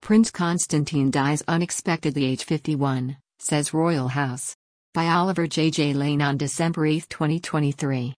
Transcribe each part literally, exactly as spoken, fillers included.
Prince Constantine dies unexpectedly age fifty-one, says Royal House. By Oliver J. J. Lane on December eighth twenty twenty-three.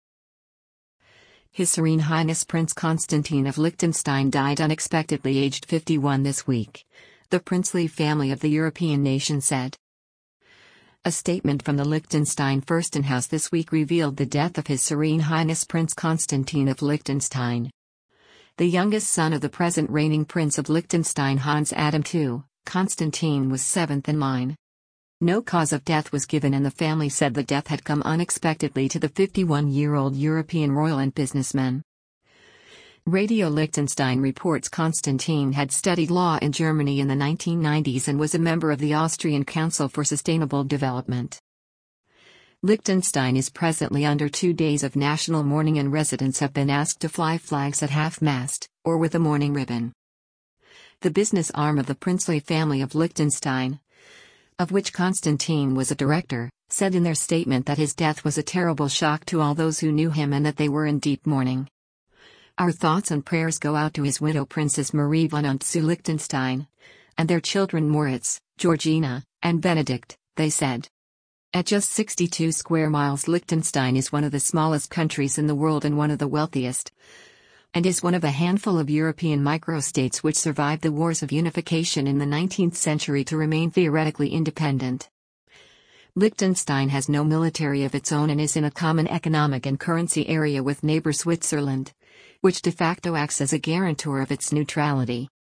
His Serene Highness Prince Constantine of Liechtenstein died unexpectedly aged fifty-one this week, the princely family of the European nation said. A statement from the Liechtenstein Fürstenhaus this week revealed the death of His Serene Highness Prince Constantine of Liechtenstein. The youngest son of the present reigning Prince of Liechtenstein Hans Adam the Second, Constantine was seventh in line. No cause of death was given, and the family said the death had come unexpectedly to the fifty-one-year-old European royal and businessman. Radio Liechtenstein reports Constantine had studied law in Germany in the nineteen nineties and was a member of the Austrian Council for Sustainable Development. Liechtenstein is presently under two days of national mourning, and residents have been asked to fly flags at half-mast, or with a mourning ribbon. The business arm of the princely family of Liechtenstein, of which Constantine was a director, said in their statement that his death was a terrible shock to all those who knew him and that they were in deep mourning. Our thoughts and prayers go out to his widow Princess Marie von und zu Liechtenstein, and their children Moritz, Georgina, and Benedict, they said. At just sixty-two square miles, Liechtenstein is one of the smallest countries in the world and one of the wealthiest, and is one of a handful of European microstates which survived the wars of unification in the nineteenth century to remain theoretically independent. Liechtenstein has no military of its own and is in a common economic and currency area with neighbor Switzerland, which de facto acts as a guarantor of its neutrality.